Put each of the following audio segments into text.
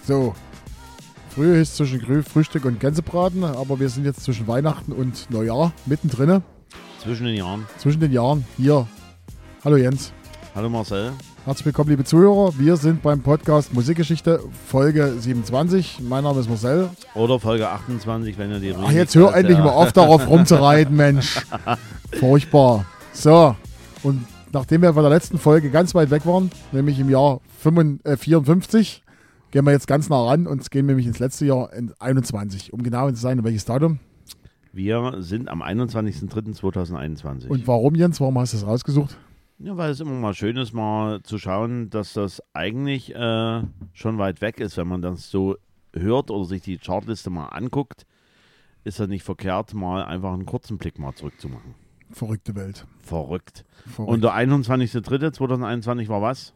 So, früher ist zwischen Frühstück und Gänsebraten, aber wir sind jetzt zwischen Weihnachten und Neujahr mittendrin. Zwischen den Jahren. Zwischen den Jahren. Hier. Hallo Jens. Hallo Marcel. Herzlich willkommen, liebe Zuhörer. Wir sind beim Podcast Musikgeschichte, Folge 27. Mein Name ist Marcel. Oder Folge 28, wenn ihr die... Ach, jetzt hör endlich mal auf, darauf rumzureiten, Mensch. Furchtbar. So, und nachdem wir von der letzten Folge ganz weit weg waren, nämlich im Jahr 54, gehen wir jetzt ganz nah ran und gehen nämlich ins letzte Jahr in 21. Um genau zu sein, welches Datum? Wir sind am 21.03.2021. Und warum, Jens? Warum hast du das rausgesucht? Ja, weil es immer mal schön ist, mal zu schauen, dass das eigentlich schon weit weg ist, wenn man das so hört oder sich die Chartliste mal anguckt, ist das nicht verkehrt, mal einfach einen kurzen Blick mal zurückzumachen. Verrückte Welt. Verrückt. Und der 21.03.2021 war was?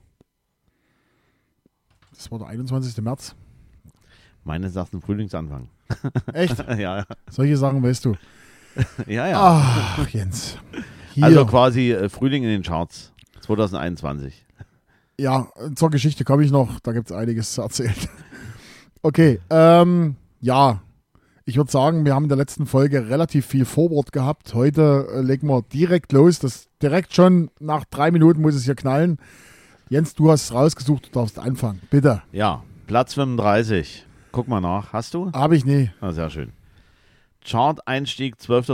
Das war der 21. März. Meines Erachtens Frühlingsanfang. Echt? Ja. Solche Sachen weißt du. Ja. Ach, Jens. Hier. Also quasi Frühling in den Charts 2021. Ja, zur Geschichte komme ich noch. Da gibt es einiges zu erzählen. Okay, ja. Ich würde sagen, wir haben in der letzten Folge relativ viel Vorwort gehabt. Heute legen wir direkt los. Das direkt schon nach 3 Minuten muss es hier knallen. Jens, du hast es rausgesucht, du darfst anfangen. Bitte. Ja, Platz 35. Guck mal nach. Hast du? Habe ich nie. Ah, sehr schön. Chart-Einstieg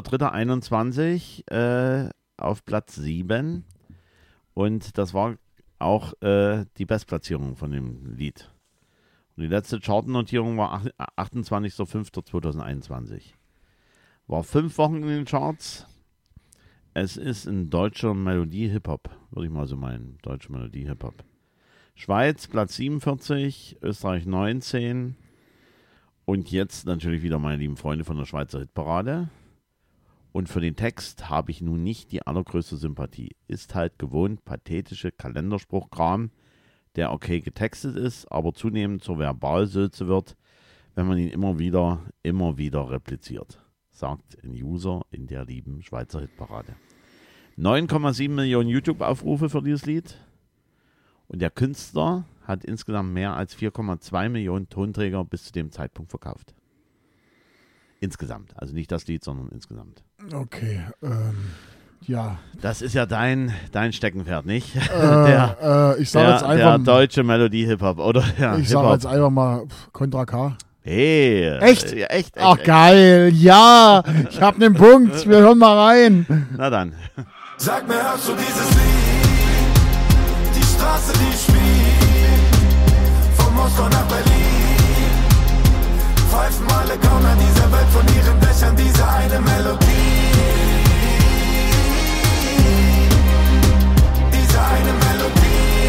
12.03.21 auf Platz 7. Und das war auch die Bestplatzierung von dem Lied. Und die letzte Chartnotierung war 28.05.2021. War 5 Wochen in den Charts. Es ist ein deutscher Melodie-Hip-Hop, würde ich mal so meinen. Deutsche Melodie-Hip-Hop. Schweiz, Platz 47, Österreich 19. Und jetzt natürlich wieder meine lieben Freunde von der Schweizer Hitparade. Und für den Text habe ich nun nicht die allergrößte Sympathie. Ist halt gewohnt pathetische Kalenderspruchkram, der okay getextet ist, aber zunehmend zur Verbalsülze wird, wenn man ihn immer wieder repliziert, sagt ein User in der lieben Schweizer Hitparade. 9,7 Millionen YouTube-Aufrufe für dieses Lied. Und der Künstler hat insgesamt mehr als 4,2 Millionen Tonträger bis zu dem Zeitpunkt verkauft. Insgesamt. Also nicht das Lied, sondern insgesamt. Okay, ja. Das ist ja dein Steckenpferd, nicht? Ich sage jetzt einfach der deutsche Melodie-Hip-Hop, oder? Ja, ich sage jetzt einfach mal Contra K. Hey. Echt? Ja, echt. Ach, geil. Ja, ich habe einen Punkt. Wir hören mal rein. Na dann. Sag mir, hörst du dieses Lied? Die Straße, die spielt von Moskau nach Berlin. Pfeifen alle Gauner dieser Welt von ihren Dächern diese eine Melodie. Diese eine Melodie.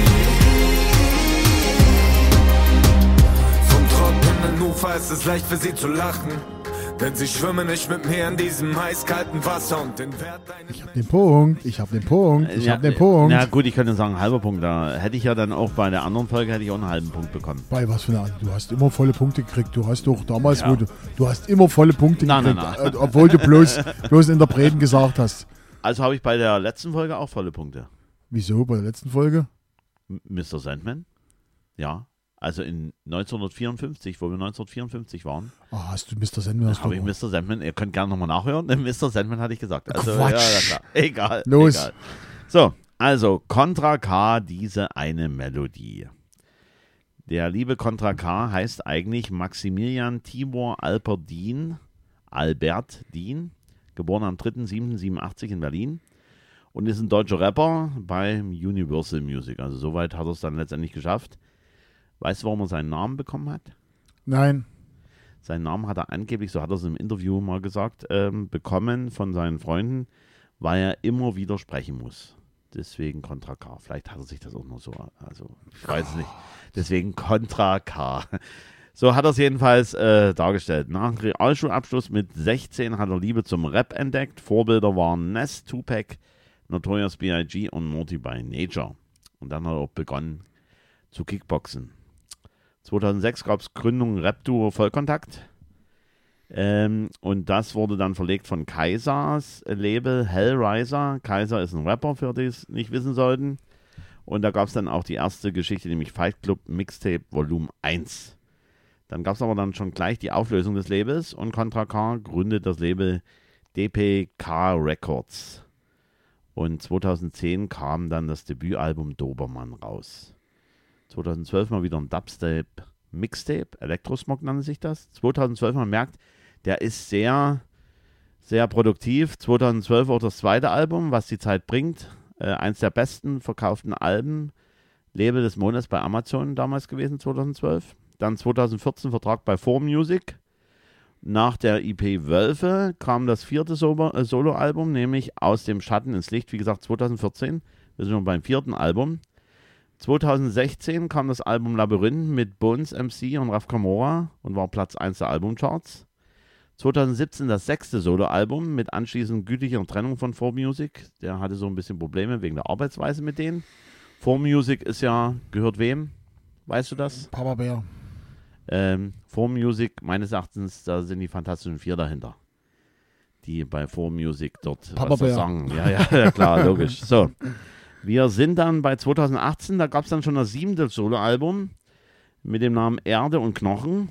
Vom trockenen Ufer ist es leicht für sie zu lachen. Denn sie schwimmen nicht mit mir in diesem eiskalten Wasser und den Wert deines... Ich habe den Punkt. Na gut, ich könnte sagen, halber Punkt. Da hätte ich ja dann auch bei der anderen Folge auch einen halben Punkt bekommen. Bei was für eine... Du hast immer volle Punkte gekriegt. Du hast doch damals, ja. Du hast immer volle Punkte gekriegt, Nein. Obwohl du bloß Interpreten gesagt hast. Also habe ich bei der letzten Folge auch volle Punkte. Wieso? Bei der letzten Folge? Mr. Sandman? Ja. Also in 1954, wo wir 1954 waren. Hast du Mr. Sandman? Habe ich Mr. Sandman, ihr könnt gerne nochmal nachhören. Mr. Sandman hatte ich gesagt. Also, Quatsch. Ja, klar. Egal. Los. Egal. So, also Contra K, diese eine Melodie. Der liebe Contra K heißt eigentlich Maximilian Tibor Albert Dien, geboren am 3.7.87 in Berlin und ist ein deutscher Rapper bei Universal Music. Also soweit hat er es dann letztendlich geschafft. Weißt du, warum er seinen Namen bekommen hat? Nein. Seinen Namen hat er angeblich, so hat er es im Interview mal gesagt, bekommen von seinen Freunden, weil er immer wieder sprechen muss. Deswegen Contra K. Vielleicht hat er sich das auch nur so, also ich weiß es nicht. Deswegen Contra K. So hat er es jedenfalls dargestellt. Nach Realschulabschluss mit 16 hat er Liebe zum Rap entdeckt. Vorbilder waren Nas, Tupac, Notorious B.I.G. und Naughty by Nature. Und dann hat er auch begonnen zu Kickboxen. 2006 gab es Gründung Rap-Duo Vollkontakt. Und das wurde dann verlegt von Kaisers Label Hellraiser. Kaiser ist ein Rapper, für die es nicht wissen sollten. Und da gab es dann auch die erste Geschichte, nämlich Fight Club Mixtape Volume 1. Dann gab es aber dann schon gleich die Auflösung des Labels und Contra K gründet das Label DPK Records. Und 2010 kam dann das Debütalbum Dobermann raus. 2012 mal wieder ein Dubstep Mixtape, Elektrosmog nannte sich das. 2012, man merkt, der ist sehr, sehr produktiv. 2012 auch das zweite Album, was die Zeit bringt. Eins der besten verkauften Alben, Label des Monats bei Amazon damals gewesen, 2012. Dann 2014 Vertrag bei 4Music. Nach der EP Wölfe kam das vierte Soloalbum, nämlich Aus dem Schatten ins Licht, wie gesagt 2014. Wir sind schon beim vierten Album. 2016 kam das Album Labyrinth mit Bones MC und Raf Camora und war Platz 1 der Albumcharts. 2017 das sechste Soloalbum mit anschließend gütlicher Trennung von 4Music. Der hatte so ein bisschen Probleme wegen der Arbeitsweise mit denen. 4Music ist ja, gehört wem? Weißt du das? Papa Bär. 4Music, meines Erachtens, da sind die Fantastischen Vier dahinter. Die bei 4Music dort Papa Bär. sagen. Ja, klar, logisch. So. Wir sind dann bei 2018, da gab es dann schon das 7. Soloalbum mit dem Namen Erde und Knochen.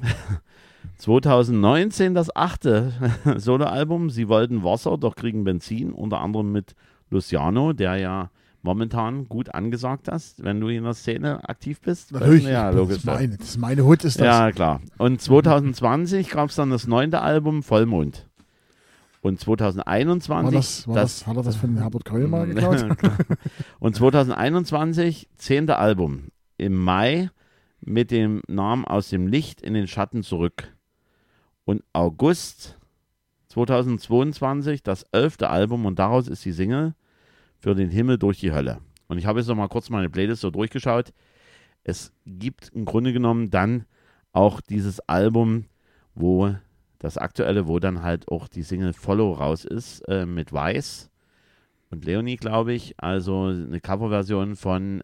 2019 das 8. Soloalbum, Sie wollten Wasser, doch kriegen Benzin, unter anderem mit Luciano, der ja momentan gut angesagt hast, wenn du in der Szene aktiv bist. Natürlich, ja, logisch. Das ist meine Hut, ist das. Ja, klar. Und 2020 gab es dann das 9. Album, Vollmond. Und 2021... Hat er das von Herbert Keul mal geklaut? Und 2021, 10. Album. Im Mai mit dem Namen Aus dem Licht in den Schatten zurück. Und August 2022, das 11. Album und daraus ist die Single Für den Himmel durch die Hölle. Und ich habe jetzt noch mal kurz meine Playlist so durchgeschaut. Es gibt im Grunde genommen dann auch dieses Album, wo das aktuelle, wo dann halt auch die Single Follow raus ist, mit Weiß und Leonie, glaube ich. Also eine Coverversion von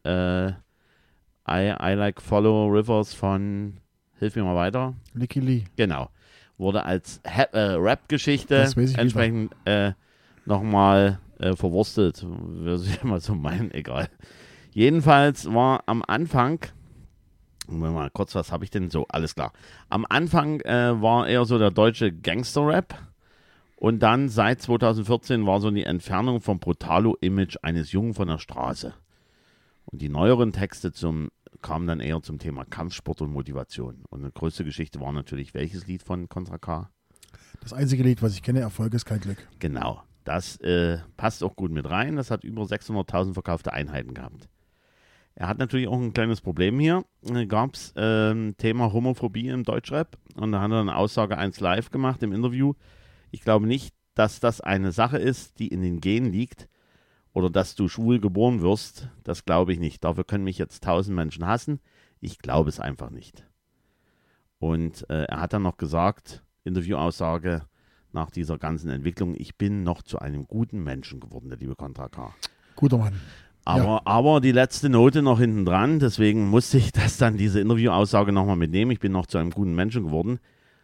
I Like Follow Rivers von, hilf mir mal weiter. Licky Lee. Genau. Wurde als Rap-Geschichte entsprechend nochmal verwurstet. Würde ich mal so meinen, egal. Jedenfalls war am Anfang, mal kurz, was habe ich denn so? Alles klar. Am Anfang war eher so der deutsche Gangster-Rap und dann seit 2014 war so die Entfernung vom Brutalo-Image eines Jungen von der Straße. Und die neueren Texte kamen dann eher zum Thema Kampfsport und Motivation. Und eine größte Geschichte war natürlich, welches Lied von Contra K? Das einzige Lied, was ich kenne, Erfolg ist kein Glück. Genau, das passt auch gut mit rein. Das hat über 600.000 verkaufte Einheiten gehabt. Er hat natürlich auch ein kleines Problem hier. Gab es Thema Homophobie im Deutschrap und da hat er eine Aussage 1 live gemacht im Interview. Ich glaube nicht, dass das eine Sache ist, die in den Genen liegt oder dass du schwul geboren wirst. Das glaube ich nicht. Dafür können mich jetzt 1000 Menschen hassen. Ich glaube es einfach nicht. Und er hat dann noch gesagt, Interviewaussage nach dieser ganzen Entwicklung, ich bin noch zu einem guten Menschen geworden, der liebe Contra K. Guter Mann. Aber die letzte Note noch hinten dran, deswegen musste ich diese Interviewaussage nochmal mitnehmen. Ich bin noch zu einem guten Menschen geworden.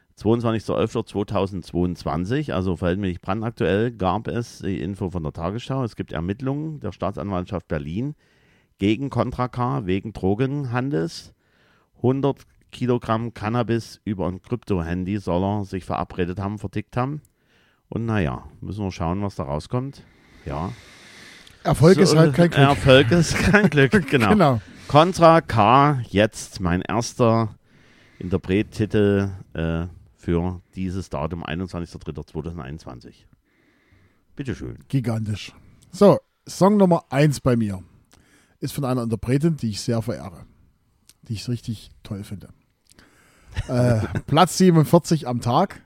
22.11.2022, also verhältnismäßig brandaktuell, gab es die Info von der Tagesschau. Es gibt Ermittlungen der Staatsanwaltschaft Berlin gegen Contra K wegen Drogenhandels. 100 Kilogramm Cannabis über ein Krypto-Handy soll er sich verabredet haben, vertickt haben. Und naja, müssen wir schauen, was da rauskommt. Ja. Erfolg ist halt kein Glück. Erfolg ist kein Glück, genau. Contra K, jetzt mein erster Interprettitel für dieses Datum, 21.03.2021. Bitteschön. Gigantisch. So, Song Nummer 1 bei mir ist von einer Interpretin, die ich sehr verehre. Die ich richtig toll finde. Platz 47 am Tag.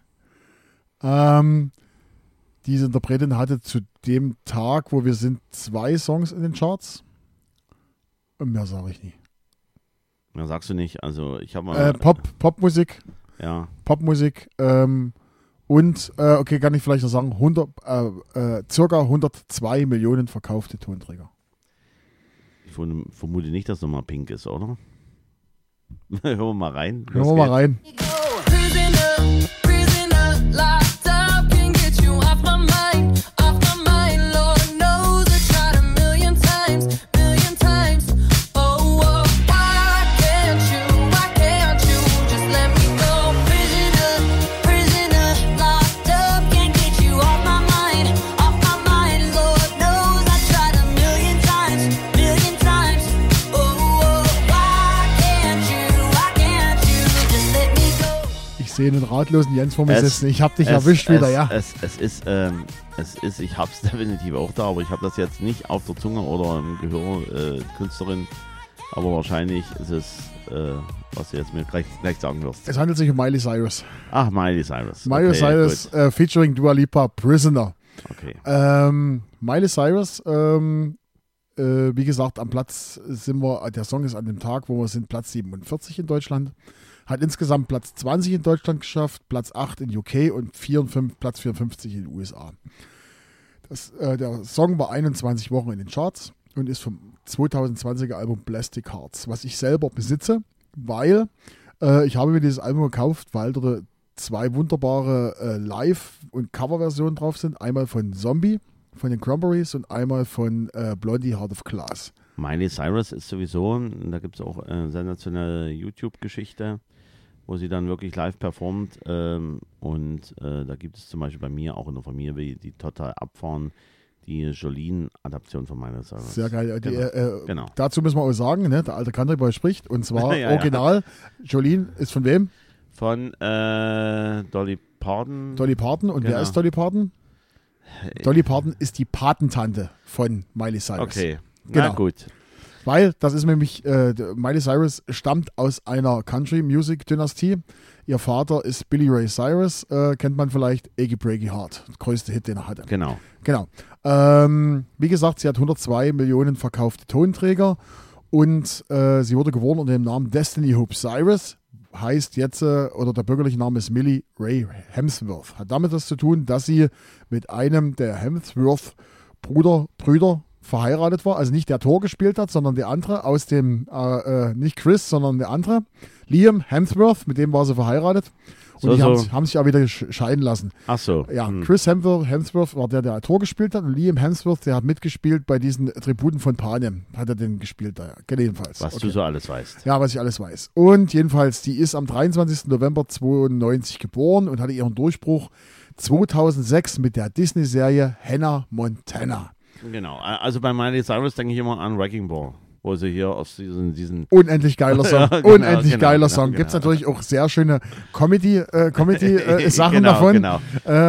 Diese Interpretin hatte zu dem Tag, wo wir sind, 2 Songs in den Charts. Und mehr sage ich nie. Mehr sagst du nicht. Also ich habe mal... Popmusik. Ja. Popmusik. Und, okay, kann ich vielleicht noch sagen, circa 102 Millionen verkaufte Tonträger. Ich vermute nicht, dass nochmal Pink ist, oder? Hören wir mal rein. Hören wir mal rein. sehe einen ratlosen Jens vor mir sitzen. Ich habe dich erwischt wieder, ja. Es ist, ich habe es definitiv auch da, aber ich habe das jetzt nicht auf der Zunge oder im Gehör, Künstlerin. Aber wahrscheinlich ist es, was du jetzt mir gleich sagen wirst. Es handelt sich um Miley Cyrus. Ach, Miley Cyrus. Miley Cyrus featuring Dua Lipa, Prisoner. Okay. Miley Cyrus, wie gesagt, am Platz sind wir, der Song ist an dem Tag, wo wir sind, Platz 47 in Deutschland. Hat insgesamt Platz 20 in Deutschland geschafft, Platz 8 in UK und Platz 54 in den USA. Der Song war 21 Wochen in den Charts und ist vom 2020er Album Plastic Hearts, was ich selber besitze, weil ich habe mir dieses Album gekauft, weil dort 2 wunderbare Live- und Coverversionen drauf sind. Einmal von Zombie, von den Cranberries und einmal von Blondie Heart of Glass. Miley Cyrus ist sowieso, da gibt es auch eine sensationelle YouTube-Geschichte, wo sie dann wirklich live performt. Und da gibt es zum Beispiel bei mir auch in der Familie, die total abfahren, die Jolene-Adaption von Miley Cyrus. Sehr geil. Genau. Dazu müssen wir auch sagen, ne, der alte Countryboy spricht, und zwar original. Jolene ist von wem? Von Dolly Parton. Dolly Parton. Und wer ist Dolly Parton? Dolly Parton ist die Patentante von Miley Cyrus. Okay, genau. Na gut. Weil das ist nämlich, Miley Cyrus stammt aus einer Country-Music-Dynastie. Ihr Vater ist Billy Ray Cyrus, kennt man vielleicht, Achy Breaky Heart, der größte Hit, den er hatte. Genau. Wie gesagt, sie hat 102 Millionen verkaufte Tonträger und sie wurde geboren unter dem Namen Destiny Hope Cyrus. Heißt jetzt, oder der bürgerliche Name ist Millie Ray Hemsworth. Hat damit das zu tun, dass sie mit einem der Hemsworth-Brüder verheiratet war. Also nicht der Thor gespielt hat, sondern der andere aus dem, nicht Chris, sondern der andere. Liam Hemsworth, mit dem war sie verheiratet. Und die haben sich auch wieder scheiden lassen. Ach so. Ja, Chris Hemsworth war der Thor gespielt hat, und Liam Hemsworth, der hat mitgespielt bei diesen Tributen von Panem. Hat er den gespielt da, jedenfalls. Was du so alles weißt. Ja, was ich alles weiß. Und jedenfalls, die ist am 23. November 92 geboren und hatte ihren Durchbruch 2006 mit der Disney-Serie Hannah Montana. Genau, also bei Miley Cyrus denke ich immer an Wrecking Ball, wo sie hier aus diesen unendlich geiler Song. Ja, unendlich geiler Song. Genau. Gibt es natürlich auch sehr schöne Comedy-Sachen genau, davon. Genau.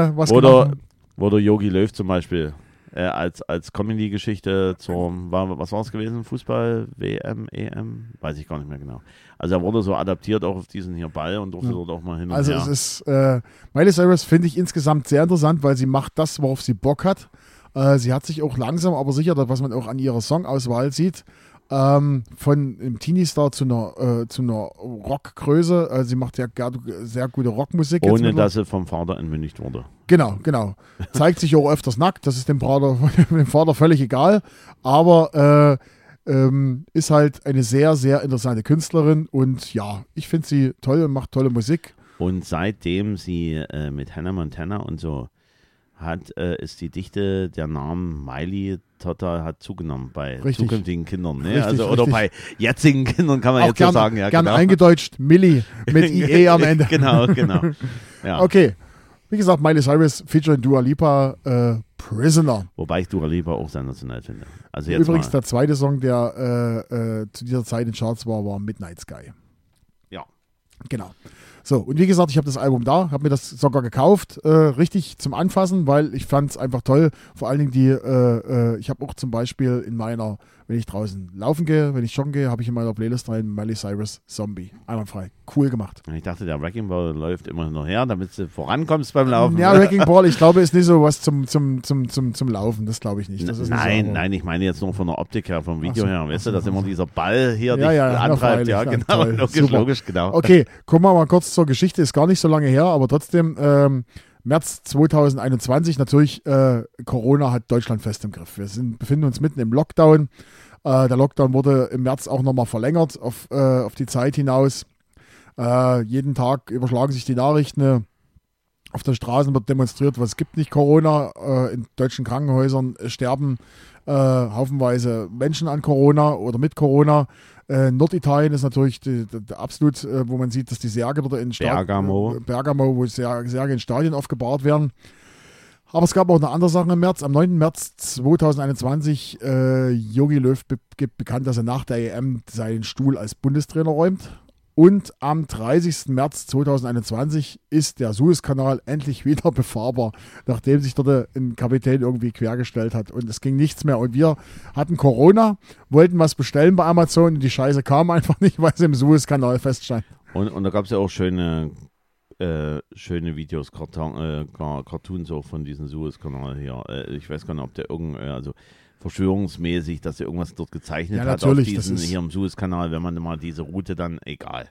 Wo der Jogi Löw zum Beispiel als Comedy-Geschichte was war es gewesen? Fußball, WM, EM? Weiß ich gar nicht mehr genau. Also er wurde so adaptiert auch auf diesen hier Ball und durfte dort auch mal hin und also her. Also es ist, Miley Cyrus finde ich insgesamt sehr interessant, weil sie macht das, worauf sie Bock hat. Sie hat sich auch langsam, aber sicher, was man auch an ihrer Songauswahl sieht, von einem Teenie-Star zu einer Rockgröße. Sie macht ja sehr gute Rockmusik. Ohne dass sie vom Vater entmündigt wurde. Genau. Zeigt sich auch öfters nackt, das ist dem Vater völlig egal. Aber ist halt eine sehr, sehr interessante Künstlerin. Und ja, ich finde sie toll und macht tolle Musik. Und seitdem sie mit Hannah Montana und so ist die Dichte der Namen Miley total hat zugenommen bei zukünftigen Kindern. Ne? Oder bei jetzigen Kindern kann man auch jetzt so sagen. Ja, gerne eingedeutscht Millie mit IE am Ende. Genau. Ja. Okay. Wie gesagt, Miley Cyrus featuring Dua Lipa, Prisoner. Wobei ich Dua Lipa auch sensationell finde. Also jetzt übrigens der zweite Song, der zu dieser Zeit in Charts war Midnight Sky. Ja. Genau. So, und wie gesagt, ich habe das Album da, habe mir das sogar gekauft, richtig zum Anfassen, weil ich fand es einfach toll. Vor allen Dingen ich habe auch zum Beispiel wenn ich draußen laufen gehe, wenn ich joggen gehe, habe ich in meiner Playlist rein Miley Cyrus Zombie. Einwandfrei. Cool gemacht. Ich dachte, der Wrecking Ball läuft immer noch her, damit du vorankommst beim Laufen. Ja, Wrecking Ball, ich glaube, ist nicht so was zum Laufen. Das glaube ich nicht. Das ist nein, ich meine jetzt nur von der Optik her, vom Video her. Weißt du, dass immer dieser Ball hier dich antreibt. Freilich, ja, genau. Toll, Logisch, genau. Okay, kommen wir mal kurz zur Geschichte. Ist gar nicht so lange her, aber trotzdem, März 2021, natürlich, Corona hat Deutschland fest im Griff. Wir befinden uns mitten im Lockdown. Der Lockdown wurde im März auch nochmal verlängert auf die Zeit hinaus. Jeden Tag überschlagen sich die Nachrichten. Auf den Straßen wird demonstriert, was gibt nicht Corona. In deutschen Krankenhäusern sterben haufenweise Menschen an Corona oder mit Corona. Norditalien ist natürlich absolut, wo man sieht, dass die Särge dort in Bergamo, wo Särge in Stadien aufgebahrt werden. Aber es gab auch eine andere Sache im März. Am 9. März 2021 Jogi Löw gibt bekannt, dass er nach der EM seinen Stuhl als Bundestrainer räumt. Und am 30. März 2021 ist der Suezkanal endlich wieder befahrbar, nachdem sich dort ein Kapitän irgendwie quergestellt hat und es ging nichts mehr. Und wir hatten Corona, wollten was bestellen bei Amazon und die Scheiße kam einfach nicht, weil sie im Suezkanal feststand. Und da gab es ja auch schöne Videos, Cartoons auch von diesem Suezkanal hier. Ich weiß gar nicht, ob der also verschwörungsmäßig, dass er irgendwas dort gezeichnet hat auf diesen hier im Suezkanal, wenn man mal diese Route dann, egal.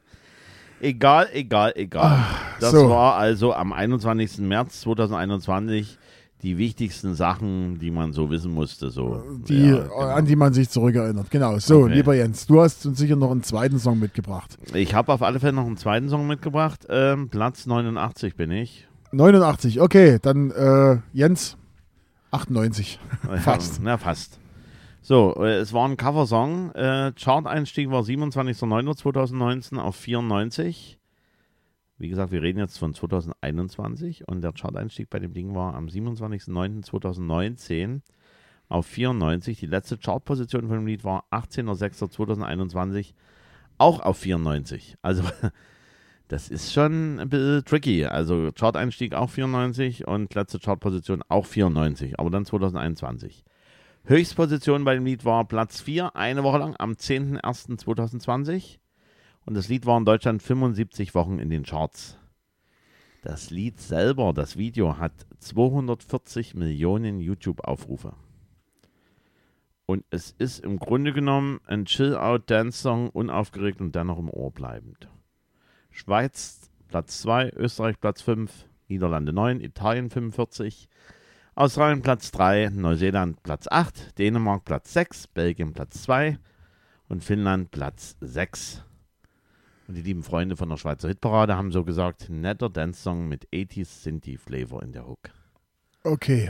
Das war also am 21. März 2021 die wichtigsten Sachen, die man so wissen musste. So. Genau. An die man sich zurückerinnert. Genau. So, okay. Lieber Jens, du hast uns sicher noch einen zweiten Song mitgebracht. Ich habe auf alle Fälle noch einen zweiten Song mitgebracht. Platz 89 bin ich. 89, okay. Dann Jens, 98. Fast. Ja, fast. So, es war ein Coversong. Chart-Einstieg war 27.09.2019 auf 94. Wie gesagt, wir reden jetzt von 2021 und der Chart-Einstieg bei dem Ding war am 27.09.2019 auf 94. Die letzte Chartposition von dem Lied war 18.06.2021 auch auf 94. Also das ist schon ein bisschen tricky. Also Chart-Einstieg auch 94 und letzte Chartposition auch 94, aber dann 2021. Höchstposition bei dem Lied war Platz 4, eine Woche lang am 10.01.2020. Und das Lied war in Deutschland 75 Wochen in den Charts. Das Lied selber, das Video, hat 240 Millionen YouTube-Aufrufe. Und es ist im Grunde genommen ein Chill-Out-Dance-Song, unaufgeregt und dennoch im Ohr bleibend. Schweiz Platz 2, Österreich Platz 5, Niederlande 9, Italien 45, Australien Platz 3, Neuseeland Platz 8, Dänemark Platz 6, Belgien Platz 2 und Finnland Platz 6. Und die lieben Freunde von der Schweizer Hitparade haben so gesagt, netter Dance-Song mit 80s Synthie-Flavor in der Hook. Okay,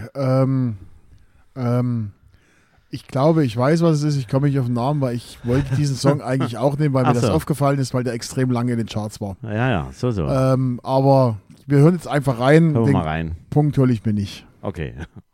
ich glaube, ich weiß, was es ist. Ich komme nicht auf den Namen, weil ich wollte diesen Song eigentlich auch nehmen, weil mir das aufgefallen ist, weil der extrem lange in den Charts war. Ja, so. Aber wir hören jetzt einfach rein. Hören wir mal rein. Punkt hole ich mir nicht. Okay.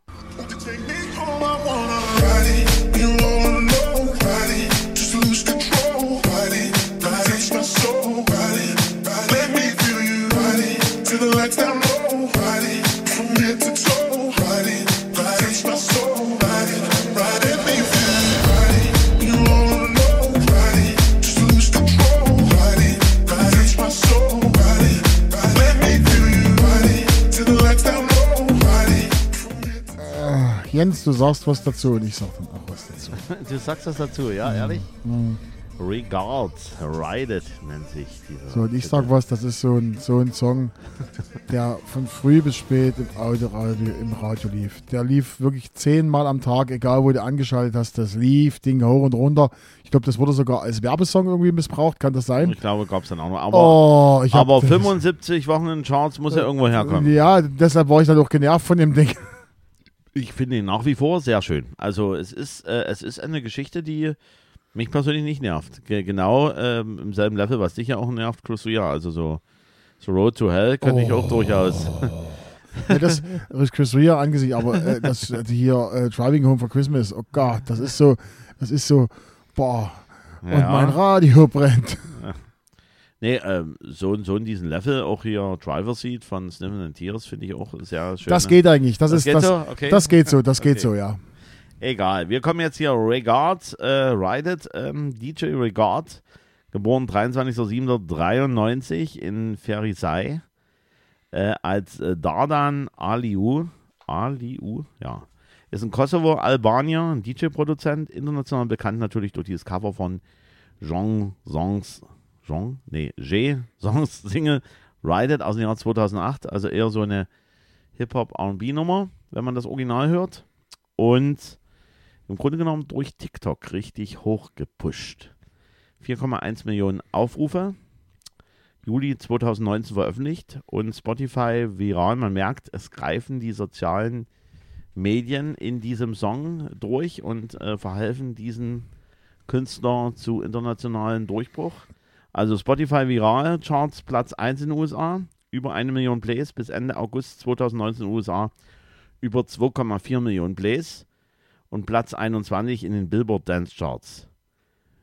Jens, du sagst was dazu und ich sag dann auch was dazu. Du sagst was dazu, ja, ehrlich? Mhm. Regards, Ride It nennt sich dieser. So, und ich sag was, das ist so ein Song, der von früh bis spät im Radio lief. Der lief wirklich 10-mal am Tag, egal wo du angeschaltet hast, das lief, Ding hoch und runter. Ich glaube, das wurde sogar als Werbesong irgendwie missbraucht, kann das sein? Ich glaube, gab es dann auch noch. Aber 75 Wochen in Charts muss ja irgendwo herkommen. Ja, deshalb war ich dann auch genervt von dem Ding. Ich finde ihn nach wie vor sehr schön. Also es ist eine Geschichte, die mich persönlich nicht nervt. Genau im selben Level, was dich ja auch nervt, Chris Rea. Also so Road to Hell könnte ich auch durchaus. Ja, das ist Chris Rea angesichts, aber das hier Driving Home for Christmas, oh Gott, das ist so, boah, ja. Und mein Radio brennt. Ja. Nee, so in diesem Level, auch hier Driver Seat von Sniffin' Tears finde ich auch sehr schön. Das geht eigentlich. Das geht so, ja. Egal. Wir kommen jetzt hier Regard, Ride It, DJ Regard, geboren 23.07.93 in Ferisai, als Dardan Aliu, ja, ist ein Kosovo-Albanier, ein DJ-Produzent, international bekannt natürlich durch dieses Cover von Songs Single Ride It aus dem Jahr 2008, also eher so eine Hip-Hop-R&B-Nummer, wenn man das Original hört. Und im Grunde genommen durch TikTok richtig hoch gepusht. 4,1 Millionen Aufrufe, Juli 2019 veröffentlicht und Spotify viral. Man merkt, es greifen die sozialen Medien in diesem Song durch und verhelfen diesen Künstler zu internationalen Durchbruch. Also Spotify viral, Charts Platz 1 in den USA, über 1 Million Plays, bis Ende August 2019 in den USA über 2,4 Millionen Plays und Platz 21 in den Billboard Dance Charts.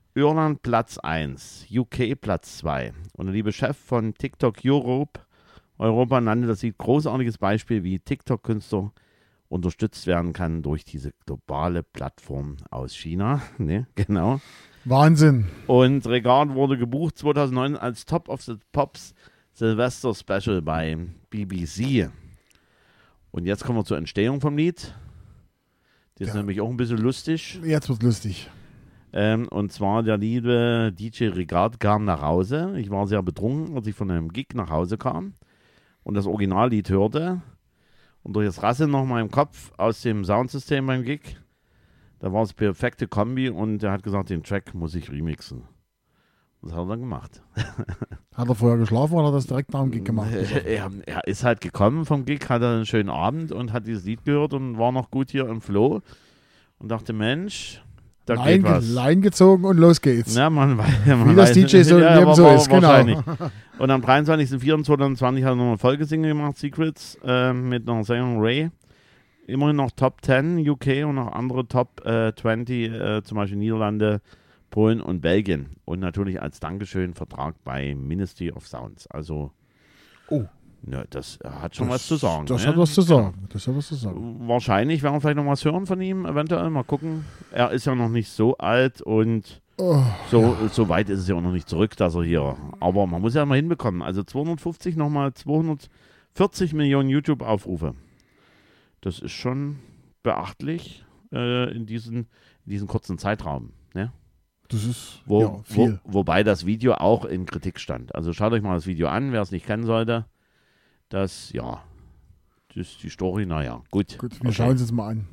Irland Platz 1, UK Platz 2. Und der liebe Chef von TikTok Europa nannte das Lied großartiges Beispiel, wie TikTok-Künstler unterstützt werden kann durch diese globale Plattform aus China. Ne, genau. Wahnsinn. Und Regard wurde gebucht 2009 als Top of the Pops Silvester Special bei BBC. Und jetzt kommen wir zur Entstehung vom Lied. Das ist nämlich auch ein bisschen lustig. Jetzt wird's lustig. Und zwar der liebe DJ Regard kam nach Hause. Ich war sehr betrunken, als ich von einem Gig nach Hause kam und das Originallied hörte. Und durch das Rasseln noch mal im Kopf aus dem Soundsystem beim Gig, da war es perfekte Kombi und er hat gesagt, den Track muss ich remixen. Das hat er dann gemacht. Hat er vorher geschlafen oder hat er das direkt nach dem Gig gemacht? Er ist halt gekommen vom Gig, hatte einen schönen Abend und hat dieses Lied gehört und war noch gut hier im Flow und dachte, Mensch, da geht was. Line gezogen und los geht's. Ja, man Wie das DJ so ja, eben so ist, genau. Und am 23.04.2020 hat er noch eine Folgesingle gemacht, Secrets, mit einer Sängerin Ray. Immerhin noch Top 10 UK und noch andere Top 20, zum Beispiel Niederlande, Polen und Belgien. Und natürlich als Dankeschön Vertrag bei Ministry of Sounds. Also, ja, das hat schon was zu sagen. Das ne? hat was zu sagen. Das hat was zu sagen. Wahrscheinlich werden wir vielleicht noch was hören von ihm, eventuell. Mal gucken. Er ist ja noch nicht so alt und so weit ist es ja auch noch nicht zurück, dass er hier. Aber man muss ja mal hinbekommen. Also 250 nochmal 240 Millionen YouTube-Aufrufe. Das ist schon beachtlich in diesen kurzen Zeitraum. Ne? Das ist viel. Wobei das Video auch in Kritik stand. Also schaut euch mal das Video an, wer es nicht kennen sollte. Das ist die Story, naja, gut. Wir schauen uns jetzt mal an.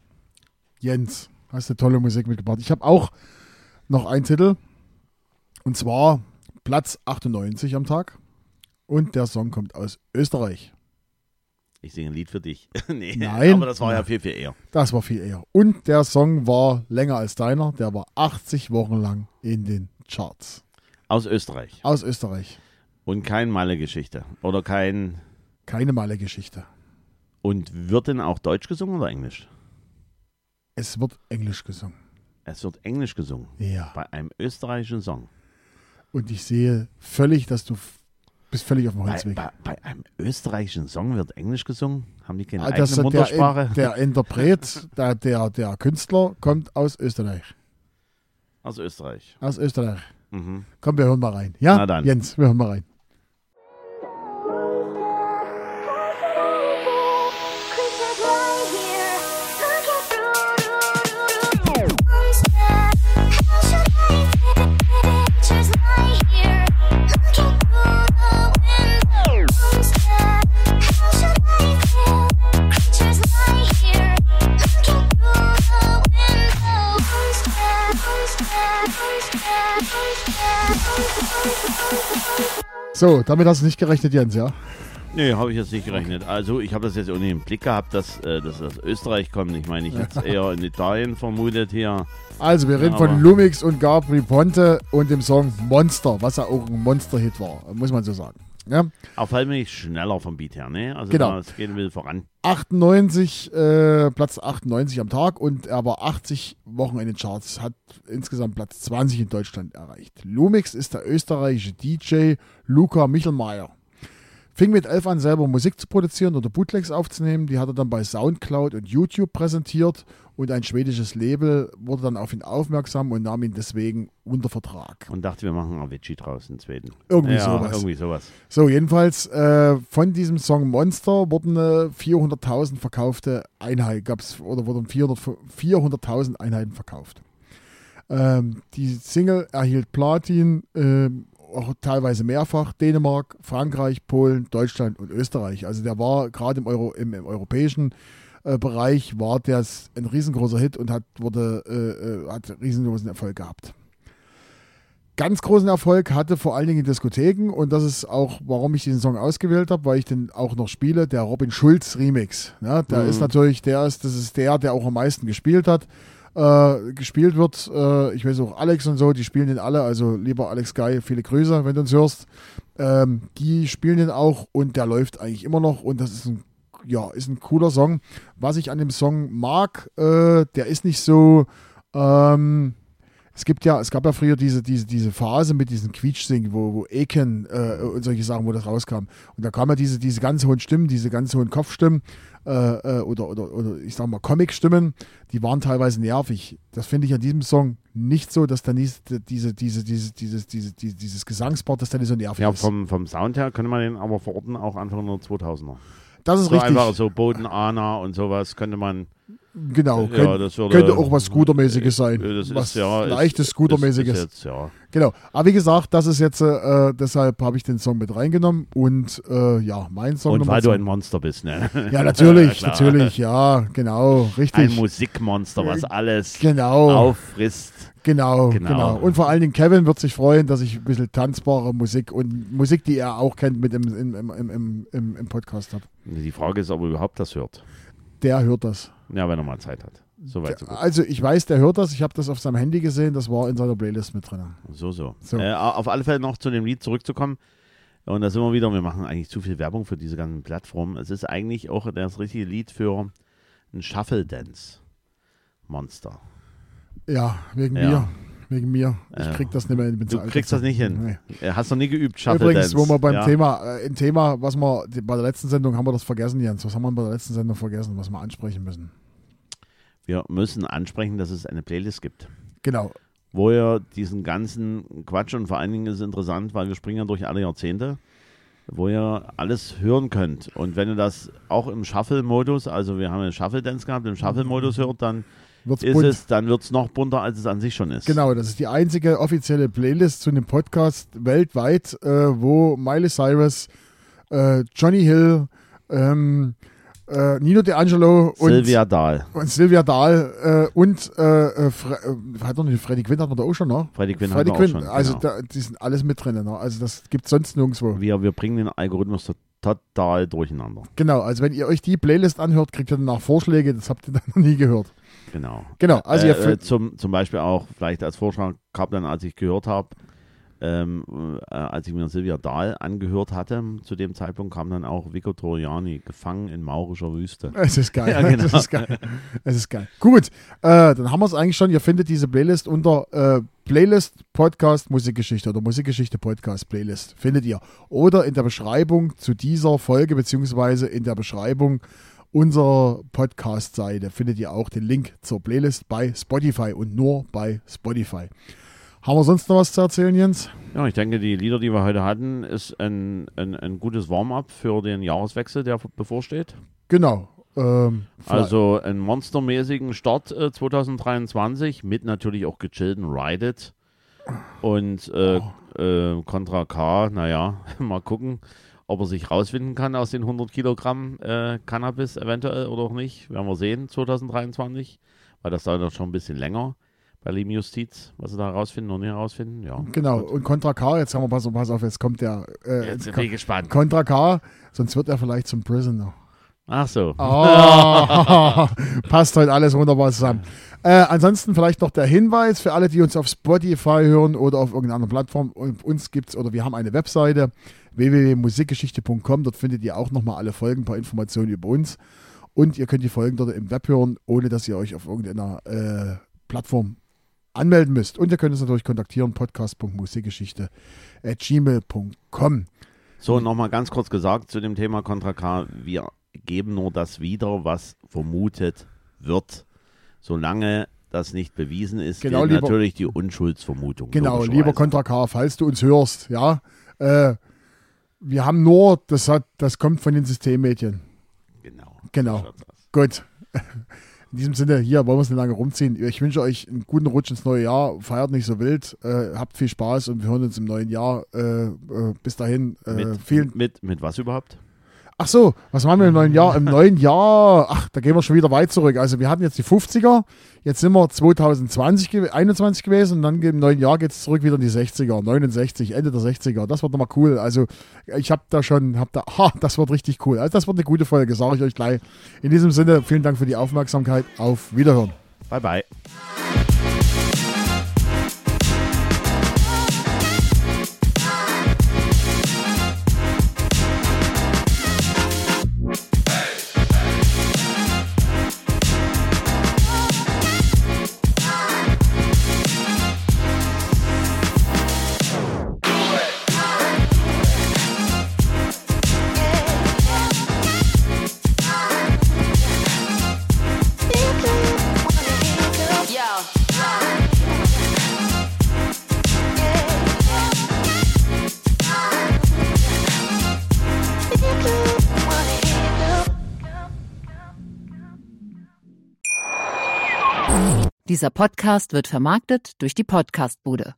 Jens, hast du tolle Musik mitgebracht. Ich habe auch noch einen Titel. Und zwar Platz 98 am Tag. Und der Song kommt aus Österreich. Ich singe ein Lied für dich. Nee, Nein. Aber das war ja viel, viel eher. Das war viel eher. Und der Song war länger als deiner. Der war 80 Wochen lang in den Charts. Aus Österreich. Aus Österreich. Und kein Malle-Geschichte. Oder keine Malle-Geschichte. Und wird denn auch Deutsch gesungen oder Englisch? Es wird Englisch gesungen. Es wird Englisch gesungen. Ja. Bei einem österreichischen Song. Und ich sehe völlig, dass du bist völlig auf dem Holzweg. Bei einem österreichischen Song wird Englisch gesungen? Haben die keine eigene Muttersprache? Der Interpret, der Künstler kommt aus Österreich. Aus Österreich. Aus Österreich. Mhm. Komm, wir hören mal rein. Ja, na dann. Jens, wir hören mal rein. So, damit hast du nicht gerechnet, Jens, ja? Nee, habe ich jetzt nicht gerechnet. Also ich habe das jetzt auch nicht im Blick gehabt, dass das aus Österreich kommt. Ich meine, ich hätte es eher in Italien vermutet hier. Also wir reden von Lumix und Gabri Ponte und dem Song Monster, was ja auch ein Monster-Hit war, muss man so sagen. Ja? Auf jeden Fall schneller vom Beat her, ne? Also genau. Es geht will voran. 98, Platz 98 am Tag und er war 80 Wochen in den Charts, hat insgesamt Platz 20 in Deutschland erreicht. Lumix ist der österreichische DJ Luca Michelmeier. Fing mit 11 an, selber Musik zu produzieren oder Bootlegs aufzunehmen. Die hat er dann bei Soundcloud und YouTube präsentiert und ein schwedisches Label wurde dann auf ihn aufmerksam und nahm ihn deswegen unter Vertrag. Und dachte, wir machen Avicii draus in Schweden. Irgendwie sowas. So, jedenfalls von diesem Song Monster wurden 400.000 verkaufte Einheiten, wurden 400.000 Einheiten verkauft. Die Single erhielt Platin, auch teilweise mehrfach, Dänemark, Frankreich, Polen, Deutschland und Österreich. Also der war gerade im europäischen Bereich war das ein riesengroßer Hit und hat riesengroßen Erfolg gehabt. Ganz großen Erfolg hatte vor allen Dingen in Diskotheken und das ist auch, warum ich diesen Song ausgewählt habe, weil ich den auch noch spiele, der Robin Schulz Remix. Ja, der ist natürlich, das ist der auch am meisten gespielt hat. Gespielt wird, ich weiß auch Alex und so, die spielen den alle, also lieber Alex Guy, viele Grüße, wenn du uns hörst. Die spielen den auch und der läuft eigentlich immer noch und das ist ein cooler Song. Was ich an dem Song mag, der ist nicht so, es gab ja früher diese Phase mit diesen Quietsch-Singen, wo Eken und solche Sachen, wo das rauskam. Und da kamen ja diese ganz hohen Stimmen, diese ganz hohen Kopfstimmen oder ich sag mal Comic-Stimmen, die waren teilweise nervig. Das finde ich an diesem Song nicht so, dass dann dieses Gesangspart, das dann nicht so nervig ist. Ja, vom Sound her könnte man den aber verorten, auch Anfang der 2000er. Das ist so richtig. Einfach so Boden, Ana und sowas könnte man. Genau, Ja, könnte auch was Scootermäßiges sein. Das Was ist ja leichtes Scootermäßiges. Ist jetzt, ja. Genau. Aber wie gesagt, das ist jetzt, deshalb habe ich den Song mit reingenommen und mein Song. Und Nummer weil du 2. ein Monster bist, ne? Ja, natürlich, Klar. natürlich, ja, genau, richtig. Ein Musikmonster, was alles Genau. auffrisst. Genau. Genau. Und vor allen Dingen Kevin wird sich freuen, dass ich ein bisschen tanzbare Musik und Musik, die er auch kennt, mit im Podcast habe. Die Frage ist, ob er überhaupt das hört. Der hört das. Ja, wenn er mal Zeit hat. Soweit, so gut. Also ich weiß, der hört das. Ich habe das auf seinem Handy gesehen. Das war in seiner Playlist mit drin. So. So. Auf alle Fälle noch zu dem Lied zurückzukommen. Und da sind wir wieder, wir machen eigentlich zu viel Werbung für diese ganzen Plattformen. Es ist eigentlich auch das richtige Lied für ein Shuffle-Dance-Monster. Ja, wegen Ja. mir. Wegen mir. Ich Ja. krieg das nicht mehr in Du kriegst das nicht hin. Nee. Hast du nie geübt, Shuffle-Dance? Übrigens, wo wir beim ja? Thema, was wir bei der letzten Sendung haben wir das vergessen, Jens. Was haben wir bei der letzten Sendung vergessen, was wir ansprechen müssen? Wir müssen ansprechen, dass es eine Playlist gibt, Genau. wo ihr diesen ganzen Quatsch, und vor allen Dingen ist es interessant, weil wir springen ja durch alle Jahrzehnte, wo ihr alles hören könnt. Und wenn ihr das auch im Shuffle-Modus, also wir haben einen Shuffle-Dance gehabt, im Shuffle-Modus hört, dann Wird's ist bunt. dann wird es noch bunter, als es an sich schon ist. Genau, das ist die einzige offizielle Playlist zu einem Podcast weltweit, wo Miley Cyrus, Johnny Hill, Nino D'Angelo und Sylvia Dahl. Sylvia Dahl und hat noch nicht Freddie Quinn, hat man da auch schon, ne? Freddie Quinn Freddie haben wir auch Quinn, schon. also Genau. die sind alles mit drin, ne? Also das gibt es sonst nirgendwo. Wir bringen den Algorithmus total durcheinander. Genau, also wenn ihr euch die Playlist anhört, kriegt ihr danach Vorschläge, das habt ihr dann noch nie gehört. Genau. Genau, also ihr zum Beispiel auch vielleicht als Vorschlag gab dann, als ich gehört habe, als ich mir Sylvia Dahl angehört hatte, zu dem Zeitpunkt kam dann auch Vico Toriani, gefangen in maurischer Wüste. Es ist geil. Ja, genau. Es ist geil. Es ist geil. Gut, dann haben wir es eigentlich schon. Ihr findet diese Playlist unter Playlist Podcast Musikgeschichte oder Musikgeschichte Podcast Playlist. Findet ihr. Oder in der Beschreibung zu dieser Folge, beziehungsweise in der Beschreibung unserer Podcast-Seite findet ihr auch den Link zur Playlist bei Spotify und nur bei Spotify. Haben wir sonst noch was zu erzählen, Jens? Ja, ich denke, die Lieder, die wir heute hatten, ist ein gutes Warm-up für den Jahreswechsel, der bevorsteht. Genau. Also einen monstermäßigen Start 2023 mit natürlich auch gechillten Ride It und Contra K, naja, mal gucken, ob er sich rausfinden kann aus den 100 Kilogramm Cannabis eventuell oder auch nicht. Werden wir sehen 2023, weil das dauert schon ein bisschen länger bei Lieben Justiz, was sie da herausfinden oder nicht herausfinden. Ja. Genau. Und Contra K, jetzt haben wir, pass auf, jetzt kommt der Jetzt bin ich gespannt. Contra K, sonst wird er vielleicht zum Prisoner. Ach so. Oh, passt heute alles wunderbar zusammen. Ansonsten vielleicht noch der Hinweis für alle, die uns auf Spotify hören oder auf irgendeiner anderen Plattform. Uns gibt's, oder wir haben eine Webseite www.musikgeschichte.com. Dort findet ihr auch nochmal alle Folgen, ein paar Informationen über uns. Und ihr könnt die Folgen dort im Web hören, ohne dass ihr euch auf irgendeiner Plattform anmelden müsst. Und ihr könnt uns natürlich kontaktieren, podcast.musikgeschichte@gmail.com. So, nochmal ganz kurz gesagt zu dem Thema Contra K. Wir geben nur das wieder, was vermutet wird. Solange das nicht bewiesen ist, Genau, gilt lieber- natürlich die Unschuldsvermutung. Genau, logischerweise. lieber Contra K, falls du uns hörst, ja. Wir haben nur, das kommt von den Systemmedien. Genau. So schaut's aus. Gut. In diesem Sinne, hier wollen wir es nicht lange rumziehen. Ich wünsche euch einen guten Rutsch ins neue Jahr. Feiert nicht so wild. Habt viel Spaß und wir hören uns im neuen Jahr. Bis dahin. Vielen. Mit was überhaupt? Ach so, was machen wir im neuen Jahr? Im neuen Jahr, da gehen wir schon wieder weit zurück. Also wir hatten jetzt die 50er, jetzt sind wir 2021 gewesen und dann im neuen Jahr geht es zurück wieder in die 60er, 69, Ende der 60er. Das wird nochmal cool. Also ich das wird richtig cool. Also das wird eine gute Folge, sage ich euch gleich. In diesem Sinne, vielen Dank für die Aufmerksamkeit. Auf Wiederhören. Bye, bye. Dieser Podcast wird vermarktet durch die Podcastbude.